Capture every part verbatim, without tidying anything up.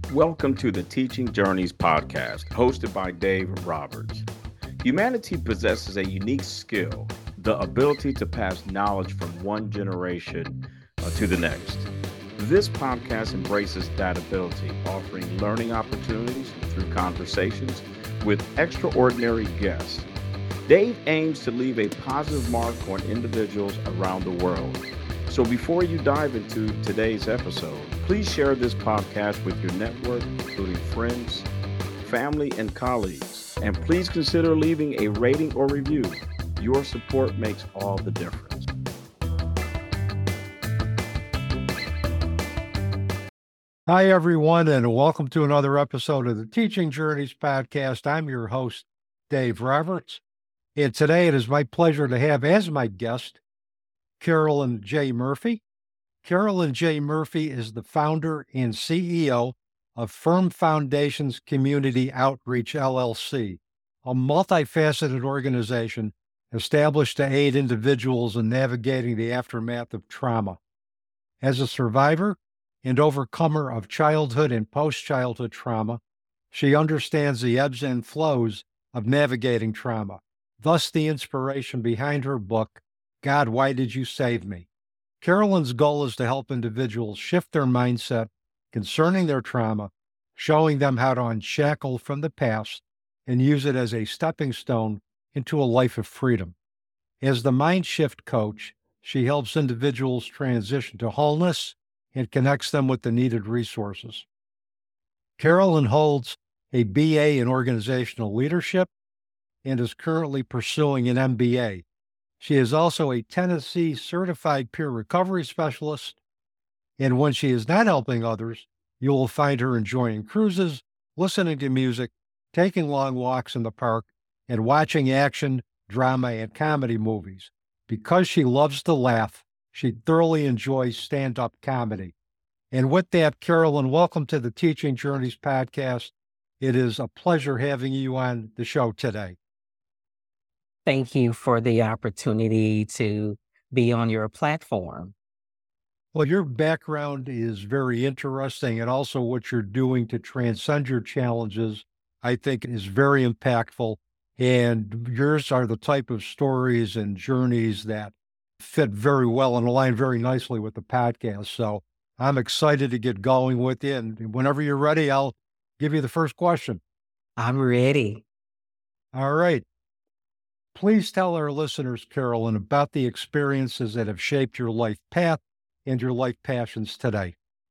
Welcome to the Teaching Journeys podcast, hosted by Dave Roberts. Humanity possesses a unique skill, the ability to pass knowledge from one generation uh, to the next. This podcast embraces that ability, offering learning opportunities through conversations with extraordinary guests. Dave aims to leave a positive mark on individuals around the world. So before you dive into today's episode, please share this podcast with your network, including friends, family, and colleagues. And please consider leaving a rating or review. Your support makes all the difference. Hi, everyone, and welcome to another episode of the Teaching Journeys podcast. I'm your host, Dave Roberts, and today it is my pleasure to have as my guest Carolyn J. Murphy. Carolyn J. Murphy is the founder and C E O of Firm Foundations Community Outreach, L L C, a multifaceted organization established to aid individuals in navigating the aftermath of trauma. As a survivor and overcomer of childhood and post-childhood trauma, she understands the ebbs and flows of navigating trauma, thus the inspiration behind her book, God, Why Did You Save Me? Carolyn's goal is to help individuals shift their mindset concerning their trauma, showing them how to unshackle from the past and use it as a stepping stone into a life of freedom. As the mind shift coach, she helps individuals transition to wholeness and connects them with the needed resources. Carolyn holds a B A in organizational leadership and is currently pursuing an M B A. She is also a Tennessee certified peer recovery specialist, and when she is not helping others, you will find her enjoying cruises, listening to music, taking long walks in the park, and watching action, drama, and comedy movies. Because she loves to laugh, she thoroughly enjoys stand-up comedy. And with that, Carolyn, welcome to the Teaching Journeys podcast. It is a pleasure having you on the show today. Thank you for the opportunity to be on your platform. Well, your background is very interesting, and also what you're doing to transcend your challenges, I think, is very impactful. And yours are the type of stories and journeys that fit very well and align very nicely with the podcast. So I'm excited to get going with you. And whenever you're ready, I'll give you the first question. I'm ready. All right. Please tell our listeners, Carolyn, about the experiences that have shaped your life path and your life passions today.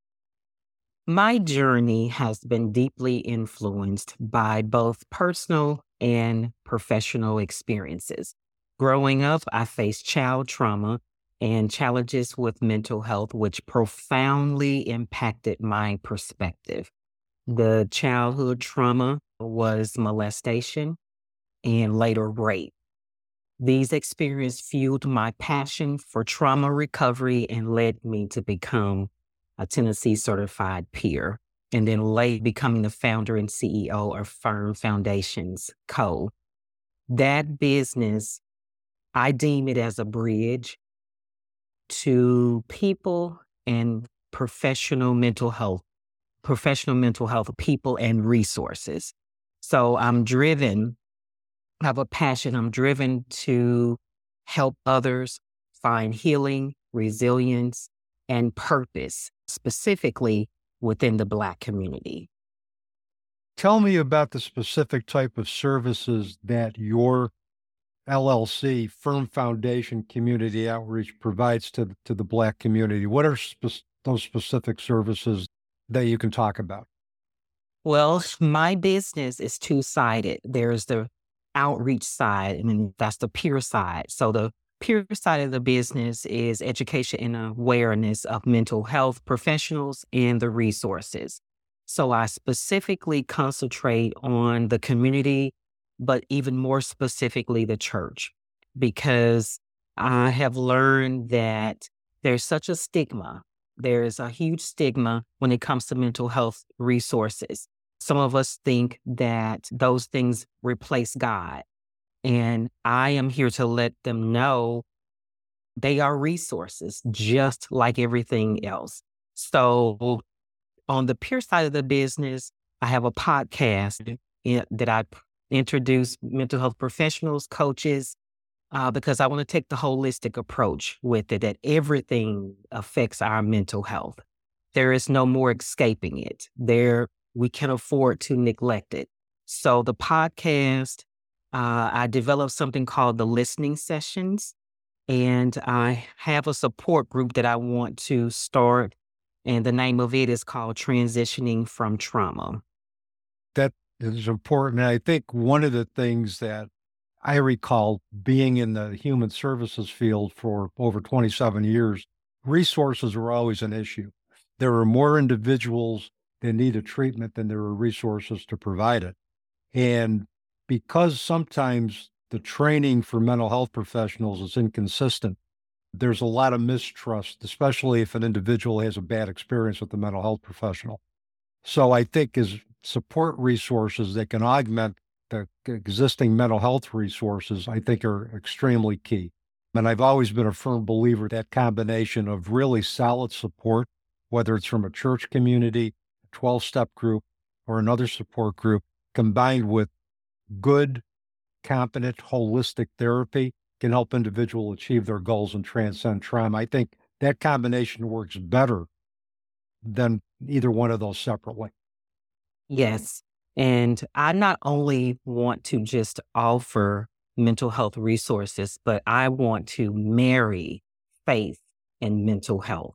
My journey has been deeply influenced by both personal and professional experiences. Growing up, I faced child trauma and challenges with mental health, which profoundly impacted my perspective. The childhood trauma was molestation and later rape. These experiences fueled my passion for trauma recovery and led me to become a Tennessee certified peer, and then later becoming the founder and C E O of Firm Foundations Co. That business, I deem it as a bridge to people and professional mental health, professional mental health people and resources. So I'm driven I have a passion. I'm driven to help others find healing, resilience, and purpose, specifically within the Black community. Tell me about the specific type of services that your L L C, Firm Foundation Community Outreach, provides to, to the Black community. What are spe- those specific services that you can talk about? Well, my business is two-sided. There's the outreach side, and then that's the peer side. So the peer side of the business is education and awareness of mental health professionals and the resources. So I specifically concentrate on the community, but even more specifically the church, because I have learned that there's such a stigma. There's a huge stigma when it comes to mental health resources. Some of us think that those things replace God. And I am here to let them know they are resources, just like everything else. So on the peer side of the business, I have a podcast in- that I p- introduce mental health professionals, coaches, uh, because I want to take the holistic approach with it, that everything affects our mental health. There is no more escaping it. There, we can afford to neglect it. So the podcast, uh, I developed something called the listening sessions, and I have a support group that I want to start, and the name of it is called Transitioning from Trauma. That is important. And I think one of the things that I recall being in the human services field for over twenty-seven years, resources were always an issue. There were more individuals that needed treatment than there were resources to provide it. And because sometimes the training for mental health professionals is inconsistent, there's a lot of mistrust, especially if an individual has a bad experience with the mental health professional. So I think as support resources that can augment the existing mental health resources, I think are extremely key. And I've always been a firm believer that combination of really solid support, whether it's from a church community, a twelve-step group, or another support group, combined with good, competent, holistic therapy can help individuals achieve their goals and transcend trauma. I think that combination works better than either one of those separately. Yes. And I not only want to just offer mental health resources, but I want to marry faith and mental health.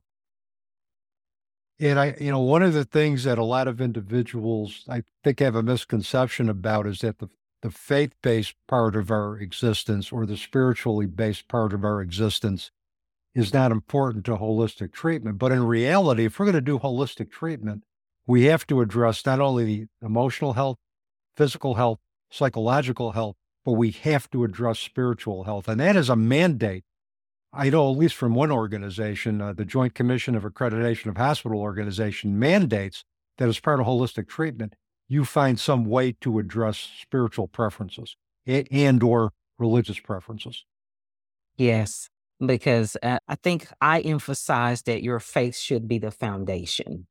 And I, you know, one of the things that a lot of individuals, I think, have a misconception about is that the, the faith-based part of our existence or the spiritually based part of our existence is not important to holistic treatment. But in reality, if we're going to do holistic treatment, we have to address not only the emotional health, physical health, psychological health, but we have to address spiritual health. And that is a mandate. I know, at least from one organization, uh, the Joint Commission of Accreditation of Hospital Organization mandates that as part of holistic treatment, you find some way to address spiritual preferences and, and or religious preferences. Yes, because uh, I think I emphasize that your faith should be the foundation.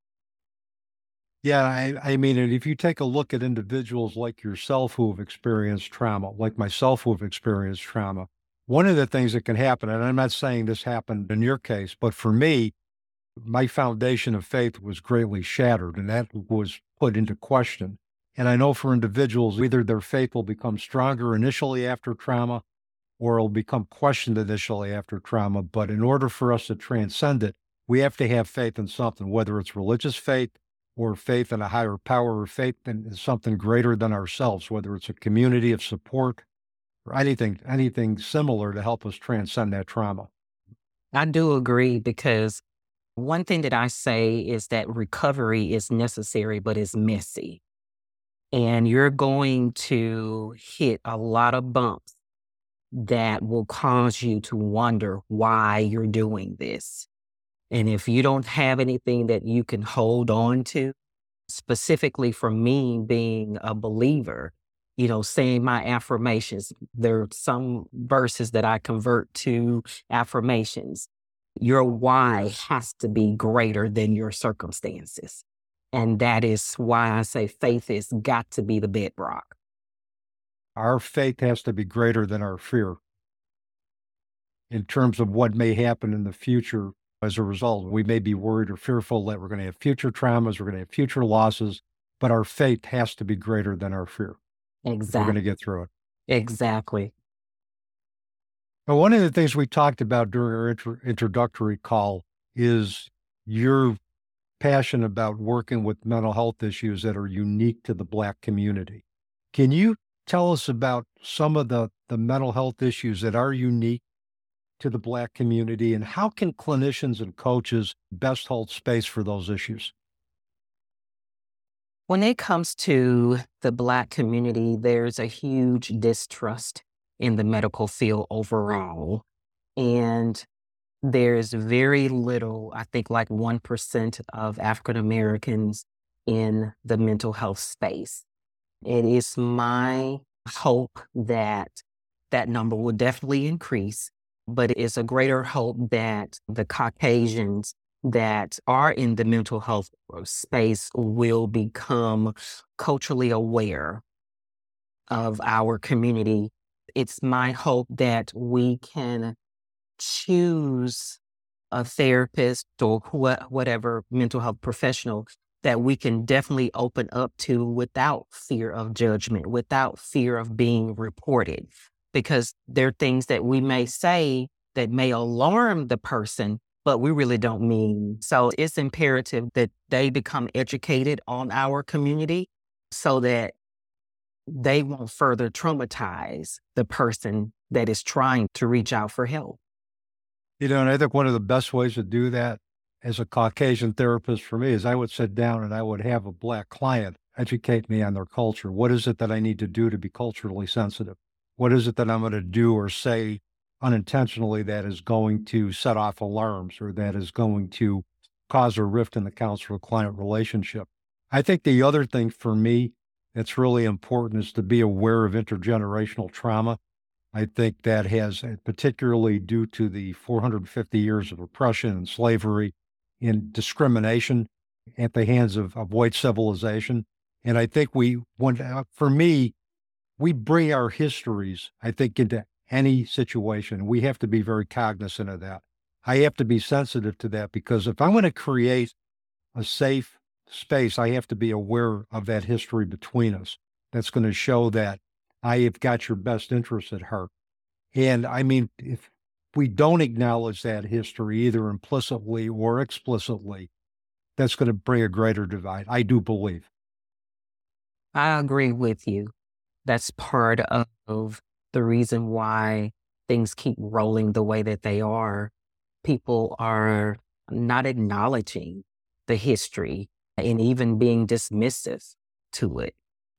Yeah, I, I mean, and if you take a look at individuals like yourself who have experienced trauma, like myself who have experienced trauma, one of the things that can happen, and I'm not saying this happened in your case, but for me, my foundation of faith was greatly shattered, and that was put into question. And I know for individuals, either their faith will become stronger initially after trauma, or it'll become questioned initially after trauma. But in order for us to transcend it, we have to have faith in something, whether it's religious faith or faith in a higher power or faith in something greater than ourselves, whether it's a community of support or anything, anything similar to help us transcend that trauma. I do agree, because one thing that I say is that recovery is necessary, but it's messy. And you're going to hit a lot of bumps that will cause you to wonder why you're doing this. And if you don't have anything that you can hold on to, specifically for me being a believer, you know, saying my affirmations, there are some verses that I convert to affirmations. Your why has to be greater than your circumstances. And that is why I say faith has got to be the bedrock. Our faith has to be greater than our fear in terms of what may happen in the future as a result. We may be worried or fearful that we're going to have future traumas, we're going to have future losses, but our faith has to be greater than our fear. Exactly. We're going to get through it. Exactly. Now, one of the things we talked about during our intro- introductory call is your passion about working with mental health issues that are unique to the Black community. Can you tell us about some of the, the mental health issues that are unique to the Black community, and how can clinicians and coaches best hold space for those issues? When it comes to the Black community, there's a huge distrust in the medical field overall. And there's very little, I think like one percent of African Americans in the mental health space. It is my hope that that number will definitely increase, but it is a greater hope that the Caucasians that are in the mental health space will become culturally aware of our community. It's my hope that we can choose a therapist or wh- whatever mental health professional that we can definitely open up to without fear of judgment, without fear of being reported, because there are things that we may say that may alarm the person, but we really don't mean. So it's imperative that they become educated on our community so that they won't further traumatize the person that is trying to reach out for help. You know, and I think one of the best ways to do that as a Caucasian therapist for me is I would sit down and I would have a Black client educate me on their culture. What is it that I need to do to be culturally sensitive? What is it that I'm going to do or say unintentionally that is going to set off alarms or that is going to cause a rift in the counselor-client relationship? I think the other thing for me that's really important is to be aware of intergenerational trauma. I think that has, particularly due to the four hundred fifty years of oppression and slavery and discrimination at the hands of, of white civilization. And I think we want, for me, we bring our histories, I think, into any situation. We have to be very cognizant of that. I have to be sensitive to that because if I'm going to create a safe space, I have to be aware of that history between us. That's going to show that I have got your best interests at heart. And I mean, if we don't acknowledge that history, either implicitly or explicitly, that's going to bring a greater divide, I do believe. I agree with you. That's part of the reason why things keep rolling the way that they are. People are not acknowledging the history and even being dismissive to it.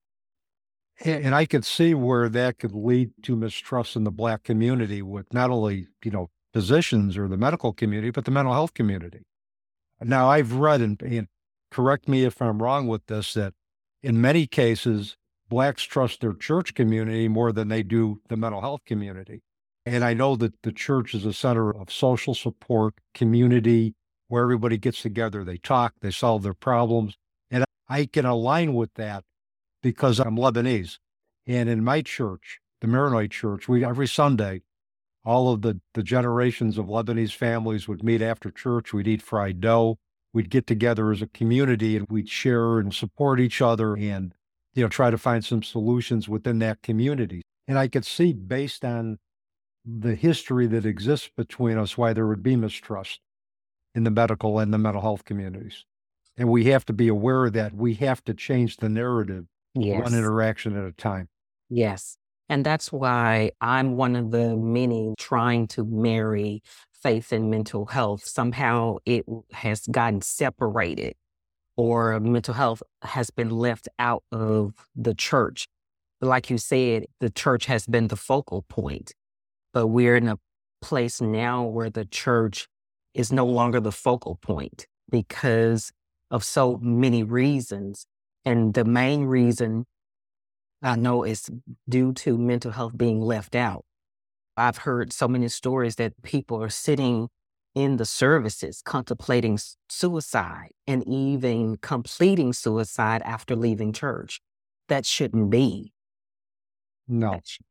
And I could see where that could lead to mistrust in the Black community with not only, you know, physicians or the medical community, but the mental health community. Now, I've read, and, and correct me if I'm wrong with this, that in many cases, Blacks trust their church community more than they do the mental health community. And I know that the church is a center of social support, community, where everybody gets together, they talk, they solve their problems. And I can align with that because I'm Lebanese. And in my church, the Maronite Church, we every Sunday, all of the, the generations of Lebanese families would meet after church. We'd eat fried dough. We'd get together as a community and we'd share and support each other and, you know, try to find some solutions within that community. And I could see, based on the history that exists between us, why there would be mistrust in the medical and the mental health communities. And we have to be aware of that. We have to change the narrative, Yes. one interaction at a time. Yes. And that's why I'm one of the many trying to marry faith and mental health. Somehow it has gotten separated, or mental health has been left out of the church. Like you said, the church has been the focal point, but we're in a place now where the church is no longer the focal point because of so many reasons. And the main reason I know is due to mental health being left out. I've heard so many stories that people are sitting in the services contemplating suicide and even completing suicide after leaving church. That shouldn't be. No, That sh-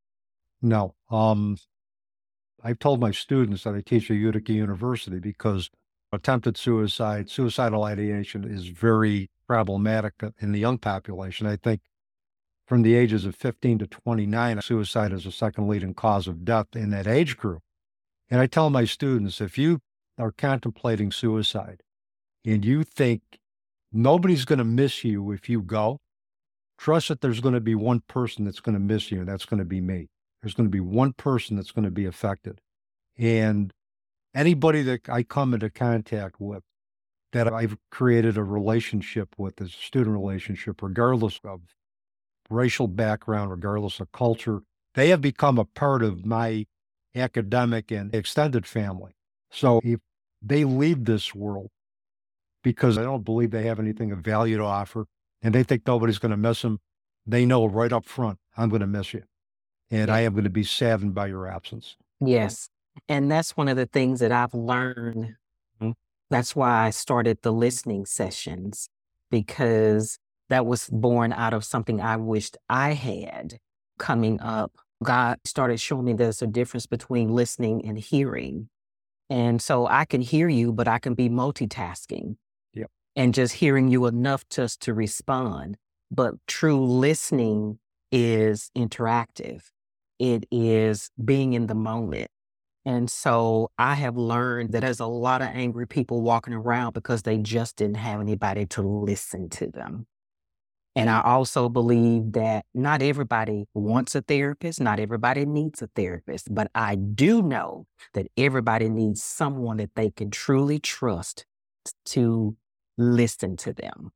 no. Um, I've told my students that I teach at Utica University because attempted suicide, suicidal ideation is very problematic in the young population. I think from the ages of fifteen to twenty-nine, suicide is the second leading cause of death in that age group. And I tell my students, if you are contemplating suicide and you think nobody's going to miss you if you go, trust that there's going to be one person that's going to miss you, and that's going to be me. There's going to be one person that's going to be affected. And anybody that I come into contact with that I've created a relationship with, as a student relationship, regardless of racial background, regardless of culture, they have become a part of my academic and extended family. So if they leave this world because I don't believe they have anything of value to offer and they think nobody's going to miss them, they know right up front, I'm going to miss you. And I am going to be saddened by your absence. Yes. And that's one of the things that I've learned That's why I started the listening sessions, because that was born out of something I wished I had coming up. God started showing me there's a difference between listening and hearing. And so I can hear you, but I can be multitasking. Yep. And just hearing you enough just to respond. But true listening is interactive. It is being in the moment. And so I have learned that there's a lot of angry people walking around because they just didn't have anybody to listen to them. And I also believe that not everybody wants a therapist, not everybody needs a therapist, but I do know that everybody needs someone that they can truly trust to listen to them.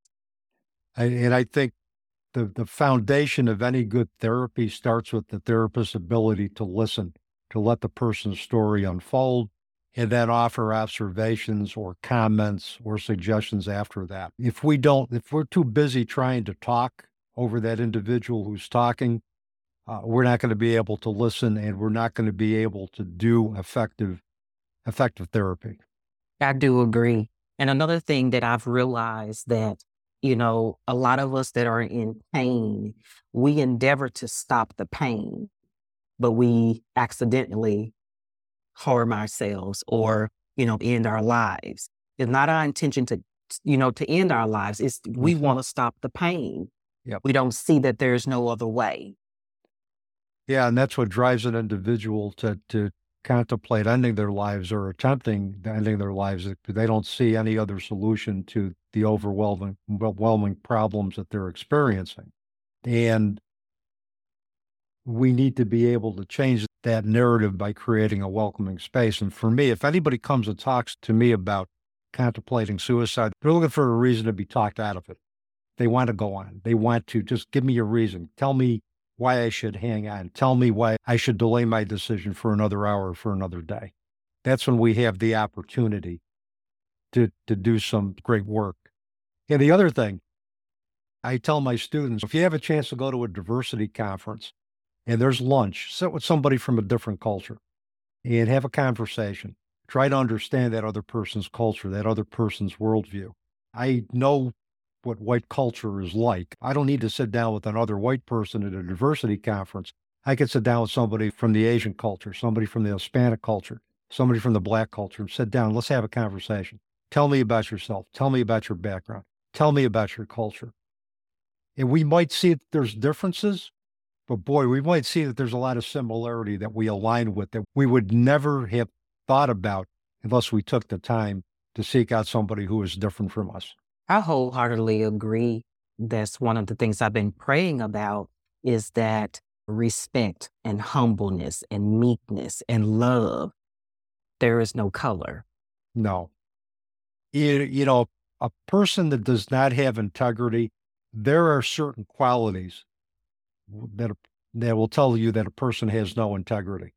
I, and I think the, the foundation of any good therapy starts with the therapist's ability to listen, to let the person's story unfold, and then offer observations or comments or suggestions after that. If we don't, if we're too busy trying to talk over that individual who's talking, uh, we're not going to be able to listen, and we're not going to be able to do effective, effective therapy. I do agree. And another thing that I've realized that, you know, a lot of us that are in pain, we endeavor to stop the pain, but we accidentally harm ourselves or, you know, end our lives. It's not our intention to, you know, to end our lives. It's we Mhm. want to stop the pain. Yep. We don't see that there's no other way. Yeah, and that's what drives an individual to to contemplate ending their lives or attempting ending their lives. They don't see any other solution to the overwhelming overwhelming problems that they're experiencing. And we need to be able to change that narrative by creating a welcoming space. And for me, if anybody comes and talks to me about contemplating suicide, they're looking for a reason to be talked out of it. They want to go on. They want to just give me a reason. Tell me why I should hang on. Tell me why I should delay my decision for another hour or for another day. That's when we have the opportunity to, to do some great work. And the other thing, I tell my students, if you have a chance to go to a diversity conference and there's lunch, sit with somebody from a different culture and have a conversation. Try to understand that other person's culture, that other person's worldview. I know what white culture is like. I don't need to sit down with another white person at a diversity conference. I could sit down with somebody from the Asian culture, somebody from the Hispanic culture, somebody from the Black culture, and sit down. Let's have a conversation. Tell me about yourself. Tell me about your background. Tell me about your culture. And we might see that there's differences, but boy, we might see that there's a lot of similarity that we align with that we would never have thought about unless we took the time to seek out somebody who is different from us. I wholeheartedly agree. That's one of the things I've been praying about is that respect and humbleness and meekness and love, there is no color. No. You, you know, a person that does not have integrity, there are certain qualities that, that will tell you that a person has no integrity.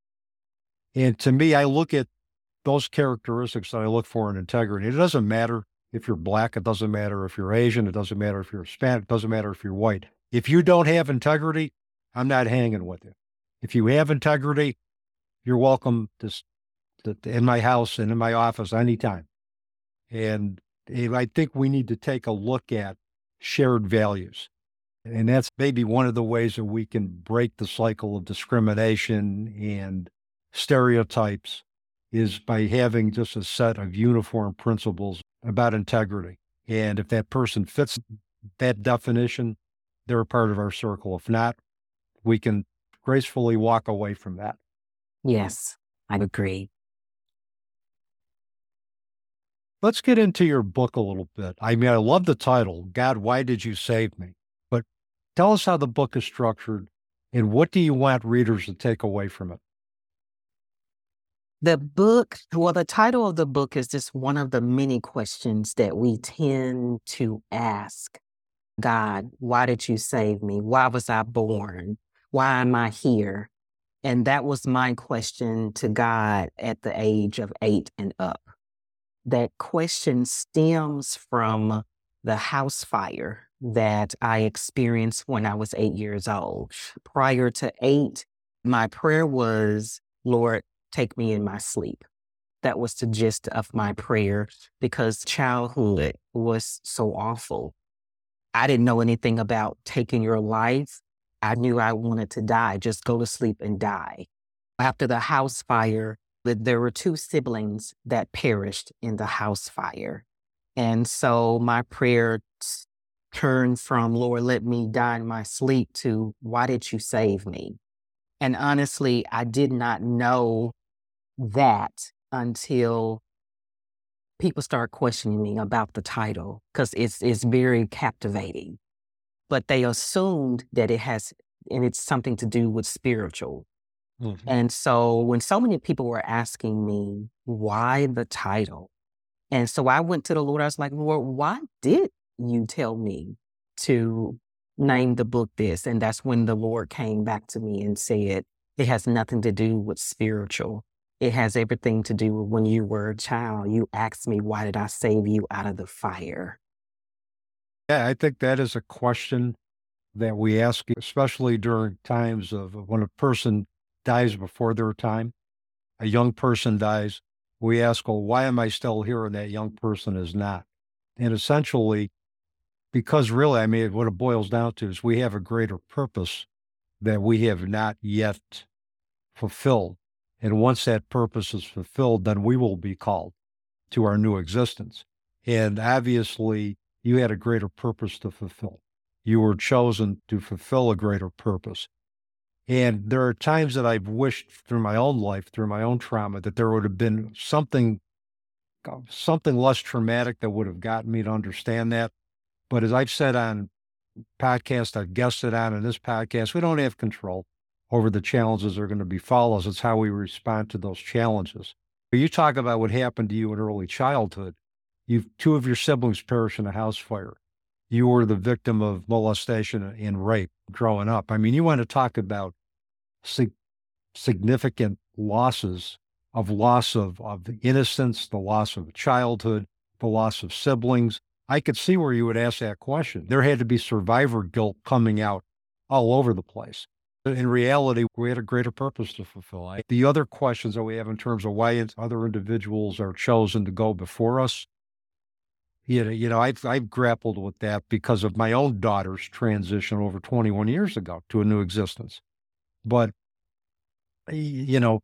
And to me, I look at those characteristics that I look for in integrity. It doesn't matter if you're Black, it doesn't matter if you're Asian, it doesn't matter if you're Hispanic, it doesn't matter if you're white. If you don't have integrity, I'm not hanging with you. If you have integrity, you're welcome to, to in my house and in my office anytime. And, and I think we need to take a look at shared values. And that's maybe one of the ways that we can break the cycle of discrimination and stereotypes is by having just a set of uniform principles about integrity. And if that person fits that definition, they're a part of our circle. If not, we can gracefully walk away from that. Yes, I agree. Let's get into your book a little bit. I mean, I love the title, God, Why Did You Save Me? But tell us how the book is structured and what do you want readers to take away from it? The book, well, the title of the book is just one of the many questions that we tend to ask. God, why did you save me? Why was I born? Why am I here? And that was my question to God at the age of eight and up. That question stems from the house fire that I experienced when I was eight years old. Prior to eight, my prayer was, Lord, take me in my sleep. That was the gist of my prayer because childhood was so awful. I didn't know anything about taking your life. I knew I wanted to die, just go to sleep and die. After the house fire, there were two siblings that perished in the house fire. And so my prayer t- turned from, Lord, let me die in my sleep to, why did you save me? And honestly, I did not know that until people start questioning me about the title, because it's it's very captivating. But they assumed that it has, and it's something to do with spiritual. Mhm. And so when so many people were asking me, why the title? And so I went to the Lord. I was like, Lord, why did you tell me to name the book this? And that's when the Lord came back to me and said, it has nothing to do with spiritual. It has everything to do with when you were a child. You asked me, why did I save you out of the fire? Yeah, I think that is a question that we ask, especially during times of when a person dies before their time, a young person dies. We ask, well, why am I still here and that young person is not? And essentially, because really, I mean, what it boils down to is we have a greater purpose that we have not yet fulfilled. And once that purpose is fulfilled, then we will be called to our new existence. And obviously, you had a greater purpose to fulfill. You were chosen to fulfill a greater purpose. And there are times that I've wished through my own life, through my own trauma, that there would have been something, something less traumatic that would have gotten me to understand that. But as I've said on podcasts, I've guested on in this podcast, we don't have control over the challenges that are going to befall us. It's how we respond to those challenges. You talk about what happened to you in early childhood. You've two of your siblings perished in a house fire. You were the victim of molestation and rape growing up. I mean, you want to talk about sig- significant losses of loss of, of innocence, the loss of childhood, the loss of siblings. I could see where you would ask that question. There had to be survivor guilt coming out all over the place. In reality, we had a greater purpose to fulfill. I, the other questions that we have in terms of why other individuals are chosen to go before us, you know, you know, I've, I've grappled with that because of my own daughter's transition over twenty-one years ago to a new existence. But, you know,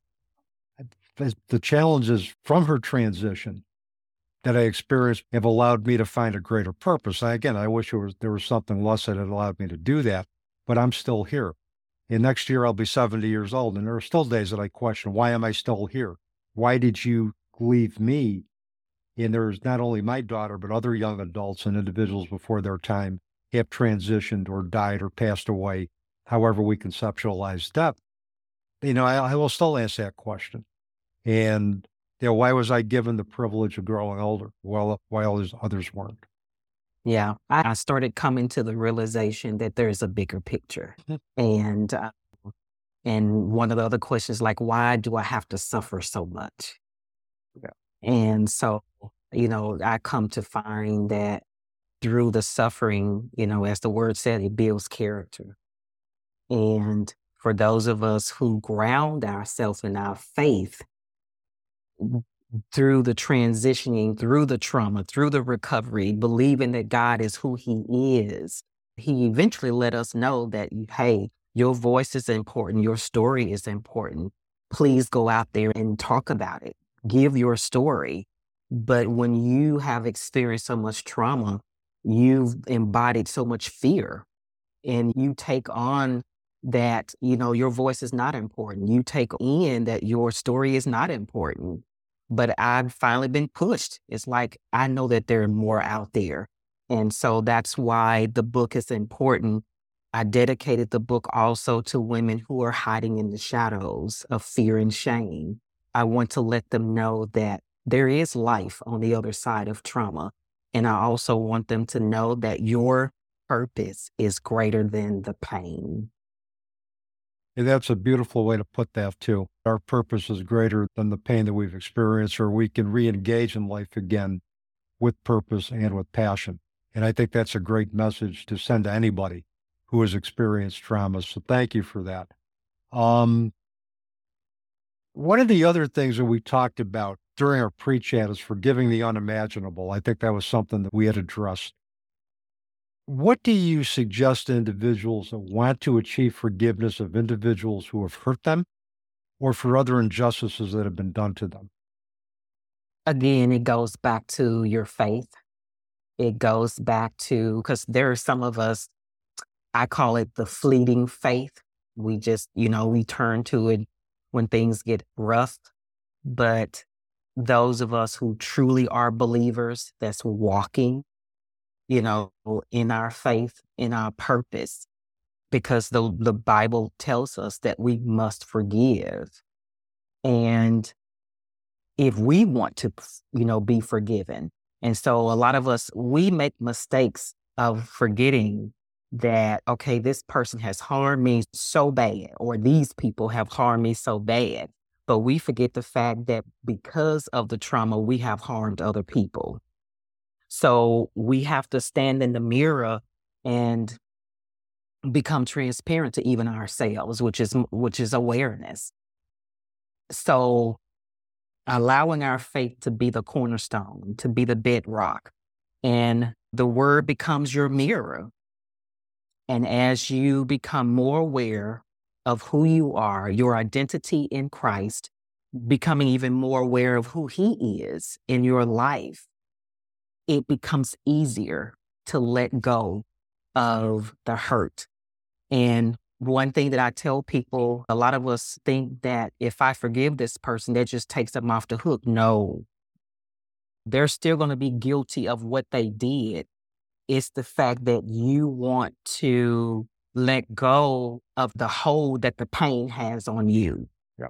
the challenges from her transition that I experienced have allowed me to find a greater purpose. I, again, I wish there was, there was something less that had allowed me to do that, but I'm still here. And next year I'll be seventy years old. And there are still days that I question, why am I still here? Why did you leave me? And there's not only my daughter, but other young adults and individuals before their time have transitioned or died or passed away, however we conceptualize death. You know, I, I will still ask that question. And, you know, why was I given the privilege of growing older while, while others weren't? Yeah, I started coming to the realization that there's a bigger picture. and uh, and one of the other questions, like, why do I have to suffer so much? Yeah. And so, you know, I come to find that through the suffering, you know, as the word said, it builds character. And for those of us who ground ourselves in our faith, through the transitioning, through the trauma, through the recovery, believing that God is who he is, he eventually let us know that, hey, your voice is important. Your story is important. Please go out there and talk about it. Give your story. But when you have experienced so much trauma, you've embodied so much fear, and you take on that, you know, your voice is not important. You take in that your story is not important. But I've finally been pushed. It's like, I know that there are more out there. And so that's why the book is important. I dedicated the book also to women who are hiding in the shadows of fear and shame. I want to let them know that there is life on the other side of trauma. And I also want them to know that your purpose is greater than the pain. And that's a beautiful way to put that too. Our purpose is greater than the pain that we've experienced, or we can re-engage in life again with purpose and with passion. And I think that's a great message to send to anybody who has experienced trauma. So thank you for that. Um, one of the other things that we talked about during our pre-chat is forgiving the unimaginable. I think that was something that we had addressed. What do you suggest to individuals that want to achieve forgiveness of individuals who have hurt them or for other injustices that have been done to them? Again, it goes back to your faith. It goes back to, because there are some of us, I call it the fleeting faith. We just, you know, we turn to it when things get rough. But those of us who truly are believers, that's walking, you know, in our faith, in our purpose, because the, the Bible tells us that we must forgive. And if we want to, you know, be forgiven. And so a lot of us, we make mistakes of forgetting that, okay, this person has harmed me so bad, or these people have harmed me so bad. But we forget the fact that because of the trauma, we have harmed other people. So we have to stand in the mirror and become transparent to even ourselves, which is which is awareness. So allowing our faith to be the cornerstone, to be the bedrock, and the word becomes your mirror. And as you become more aware of who you are, your identity in Christ, becoming even more aware of who He is in your life, it becomes easier to let go of the hurt. And one thing that I tell people, a lot of us think that if I forgive this person, that just takes them off the hook. No, they're still going to be guilty of what they did. It's the fact that you want to let go of the hold that the pain has on you. Yep.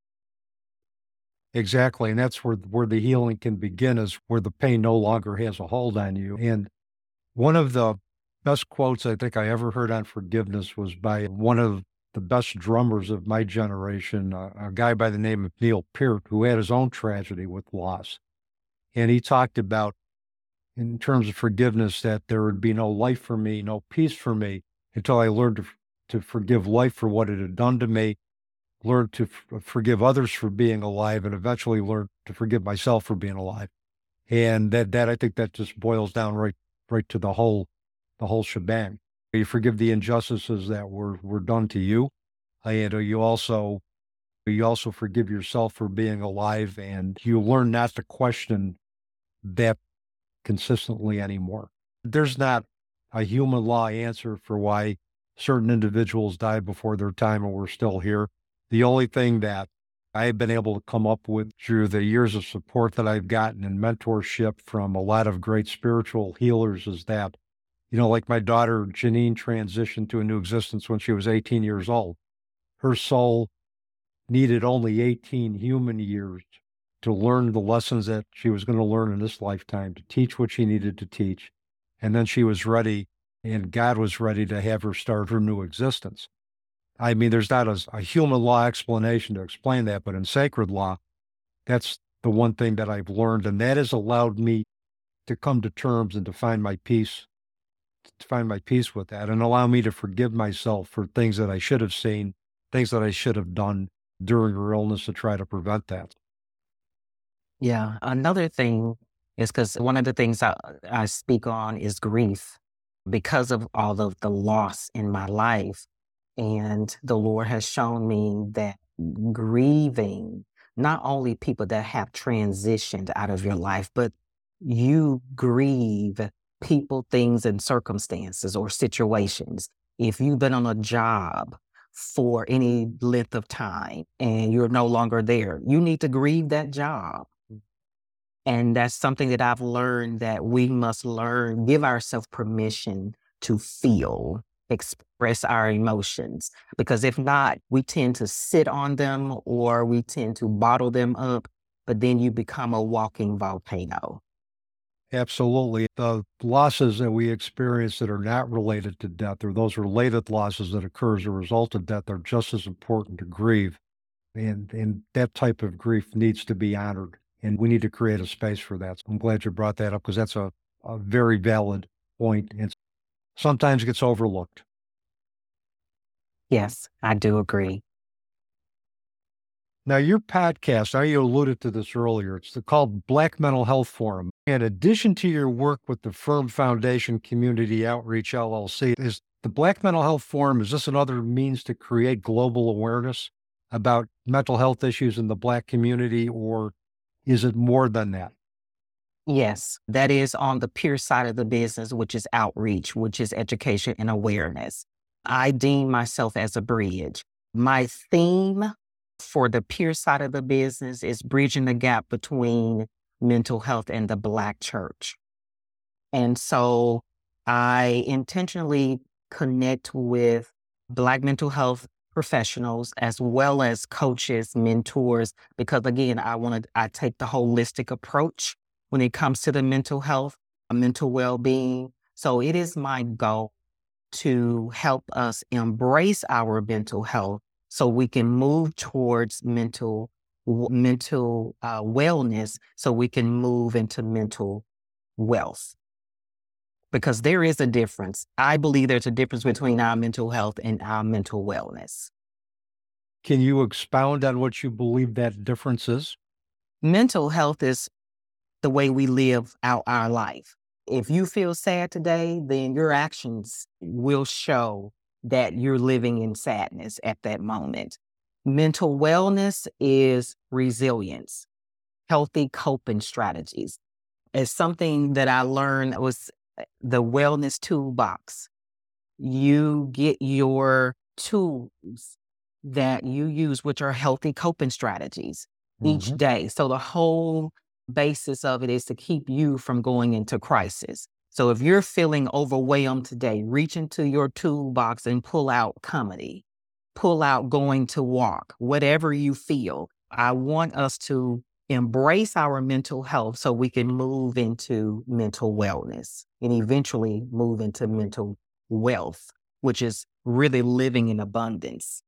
Exactly. And that's where, where the healing can begin, is where the pain no longer has a hold on you. And one of the best quotes I think I ever heard on forgiveness was by one of the best drummers of my generation, a, a guy by the name of Neil Peart, who had his own tragedy with loss. And he talked about, in terms of forgiveness, that there would be no life for me, no peace for me, until I learned to, to forgive life for what it had done to me, learned to f- forgive others for being alive, and eventually learned to forgive myself for being alive. And that, that I think that just boils down right, right to the whole the whole shebang. You forgive the injustices that were, were done to you. And you also, you also forgive yourself for being alive, and you learn not to question that consistently anymore. There's not a human law answer for why certain individuals died before their time and we're still here. The only thing that I've been able to come up with through the years of support that I've gotten and mentorship from a lot of great spiritual healers is that, you know, like my daughter, Janine, transitioned to a new existence when she was eighteen years old. Her soul needed only eighteen human years to learn the lessons that she was going to learn in this lifetime, to teach what she needed to teach. And then she was ready, and God was ready to have her start her new existence. I mean, there's not a, a human law explanation to explain that, but in sacred law, that's the one thing that I've learned. And that has allowed me to come to terms and to find my peace to find my peace with that, and allow me to forgive myself for things that I should have seen, things that I should have done during her illness to try to prevent that. Yeah. Another thing is, because one of the things I, I speak on is grief, because of all of the loss in my life. And the Lord has shown me that grieving, not only people that have transitioned out of your life, but you grieve people, things, and circumstances or situations. If you've been on a job for any length of time and you're no longer there, you need to grieve that job. And that's something that I've learned, that we must learn, give ourselves permission to feel, express our emotions. Because if not, we tend to sit on them or we tend to bottle them up, but then you become a walking volcano. Absolutely. The losses that we experience that are not related to death, or those related losses that occur as a result of death, are just as important to grieve. And, and that type of grief needs to be honored. And we need to create a space for that. So I'm glad you brought that up, because that's a, a very valid point, and sometimes gets overlooked. Yes, I do agree. Now, your podcast, I know you alluded to this earlier, it's the, called Black Mental Health Forum. In addition to your work with the Firm Foundation Community Outreach, L L C, is the Black Mental Health Forum, is this another means to create global awareness about mental health issues in the Black community, or is it more than that? Yes, that is on the peer side of the business, which is outreach, which is education and awareness. I deem myself as a bridge. My theme for the peer side of the business is bridging the gap between mental health and the Black church. And so I intentionally connect with Black mental health professionals as well as coaches, mentors, because again, I want to, I take the holistic approach when it comes to the mental health, mental well-being. So it is my goal to help us embrace our mental health so we can move towards mental mental uh, wellness, so we can move into mental wealth. Because there is a difference. I believe there's a difference between our mental health and our mental wellness. Can you expound on what you believe that difference is? Mental health is the way we live out our life. If you feel sad today, then your actions will show that you're living in sadness at that moment. Mental wellness is resilience, healthy coping strategies. It's something that I learned was the wellness toolbox. You get your tools that you use, which are healthy coping strategies each Mhm. day. So the whole basis of it is to keep you from going into crisis. So if you're feeling overwhelmed today, reach into your toolbox and pull out comedy, pull out going to walk, whatever you feel. I want us to embrace our mental health so we can move into mental wellness and eventually move into mental wealth, which is really living in abundance.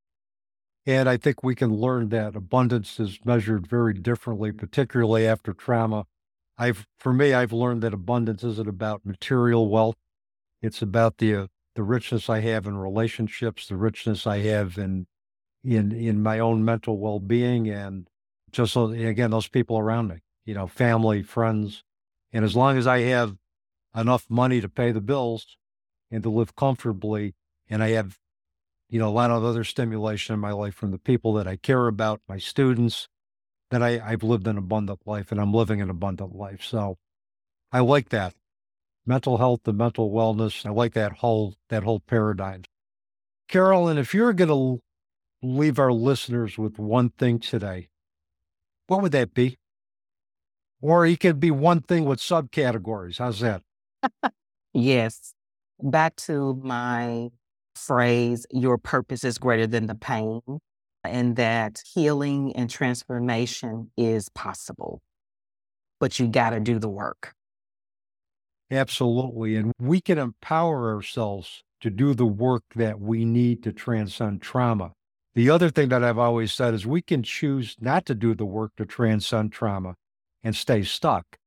And I think we can learn that abundance is measured very differently, particularly after trauma. I've, for me, I've learned that abundance isn't about material wealth. It's about the, uh, the richness I have in relationships, the richness I have in, in, in my own mental well-being, and just so, again, those people around me, you know, family, friends. And as long as I have enough money to pay the bills and to live comfortably, and I have, you know, a lot of other stimulation in my life from the people that I care about, my students, that I, I've lived an abundant life, and I'm living an abundant life. So I like that. Mental health and mental wellness. I like that whole, that whole paradigm. Carolyn, if you're going to leave our listeners with one thing today, what would that be? Or it could be one thing with subcategories. How's that? Yes. Back to my phrase, your purpose is greater than the pain, and that healing and transformation is possible, but you got to do the work. Absolutely. And we can empower ourselves to do the work that we need to transcend trauma. The other thing that I've always said is we can choose not to do the work to transcend trauma and stay stuck.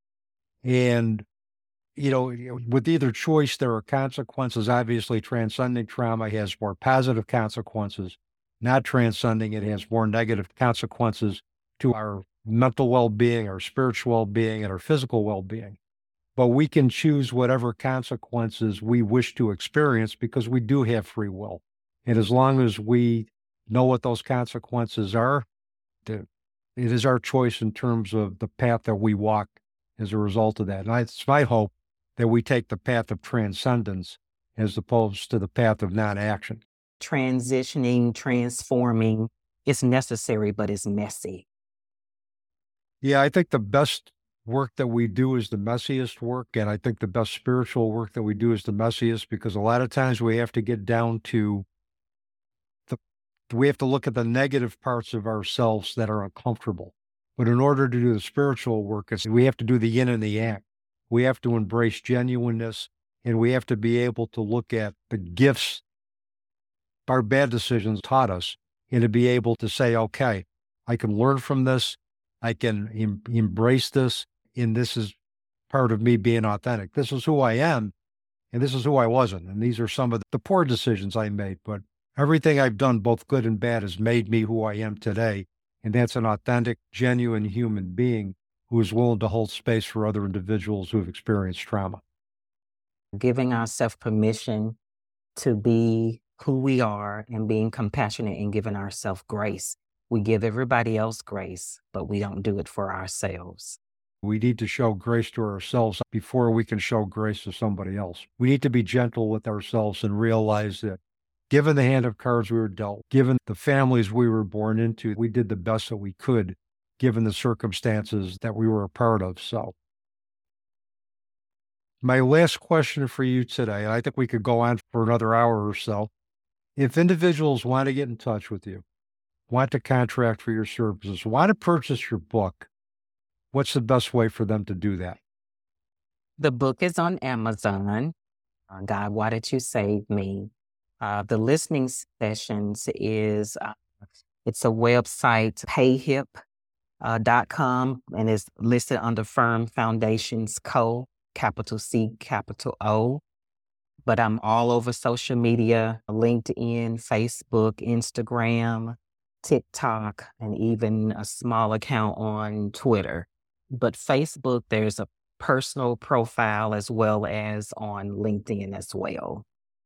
And, you know, with either choice, there are consequences. Obviously, transcending trauma has more positive consequences. Not transcending it has more negative consequences to our mental well-being, our spiritual well-being, and our physical well-being. But we can choose whatever consequences we wish to experience because we do have free will. And as long as we know what those consequences are, it is our choice in terms of the path that we walk as a result of that. And it's my hope that we take the path of transcendence as opposed to the path of non-action. Transitioning, transforming, it's necessary, but it's messy. Yeah, I think the best work that we do is the messiest work. And I think the best spiritual work that we do is the messiest, because a lot of times we have to get down to the, we have to look at the negative parts of ourselves that are uncomfortable. But in order to do the spiritual work, it's, we have to do the yin and the yang. We have to embrace genuineness, and we have to be able to look at the gifts our bad decisions taught us, and to be able to say, okay, I can learn from this. I can em- embrace this, and this is part of me being authentic. This is who I am, and this is who I wasn't. And these are some of the poor decisions I made, but everything I've done, both good and bad, has made me who I am today. And that's an authentic, genuine human being who is willing to hold space for other individuals who have experienced trauma. Giving ourselves permission to be who we are and being compassionate and giving ourselves grace. We give everybody else grace, but we don't do it for ourselves. We need to show grace to ourselves before we can show grace to somebody else. We need to be gentle with ourselves and realize that given the hand of cards we were dealt, given the families we were born into, we did the best that we could, given the circumstances that we were a part of. So my last question for you today, and I think we could go on for another hour or so. If individuals want to get in touch with you, want to contract for your services, want to purchase your book, what's the best way for them to do that? The book is on Amazon. Uh, God, Why Did You Save Me? Uh, the listening sessions is, uh, it's a website, payhip dot com, and it's listed under Firm Foundations Co., capital C, capital O. But I'm all over social media, LinkedIn, Facebook, Instagram, TikTok, and even a small account on Twitter. But Facebook, there's a personal profile as well as on LinkedIn as well.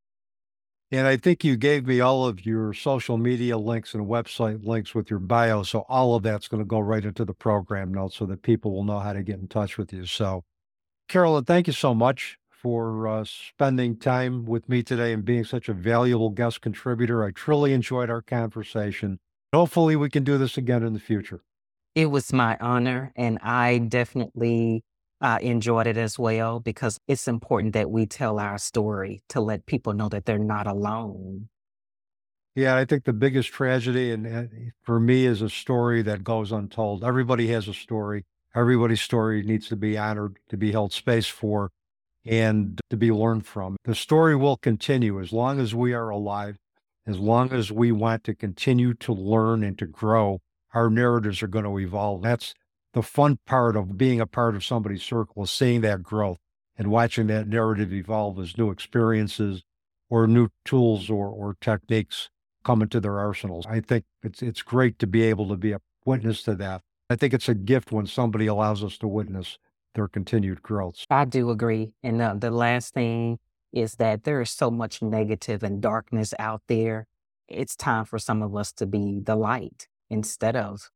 And I think you gave me all of your social media links and website links with your bio. So all of that's going to go right into the program notes so that people will know how to get in touch with you. So Carolyn, thank you so much for uh, spending time with me today and being such a valuable guest contributor. I truly enjoyed our conversation. Hopefully we can do this again in the future. It was my honor, and I definitely uh, enjoyed it as well, because it's important that we tell our story to let people know that they're not alone. Yeah, I think the biggest tragedy and uh, for me is a story that goes untold. Everybody has a story. Everybody's story needs to be honored, to be held space for, and to be learned from. The story will continue as long as we are alive, as long as we want to continue to learn and to grow. Our narratives are going to evolve. That's the fun part of being a part of somebody's circle, is seeing that growth and watching that narrative evolve as new experiences or new tools or, or techniques come into their arsenals. I think it's it's great to be able to be a witness to that. I think it's a gift when somebody allows us to witness their continued growth. I do agree. And uh, the last thing is that there is so much negative and darkness out there. It's time for some of us to be the light instead of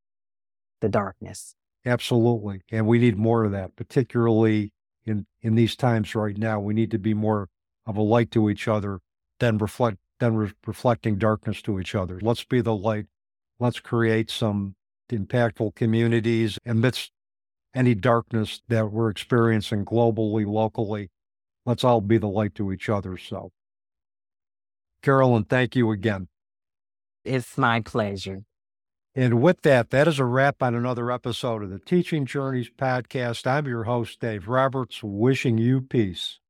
the darkness. Absolutely. And we need more of that, particularly in, in these times right now. We need to be more of a light to each other than reflect than re- reflecting darkness to each other. Let's be the light. Let's create some impactful communities amidst any darkness that we're experiencing globally, locally. Let's all be the light to each other. So, Carolyn, thank you again. It's my pleasure. And with that, that is a wrap on another episode of the Teaching Journeys podcast. I'm your host, Dave Roberts, wishing you peace.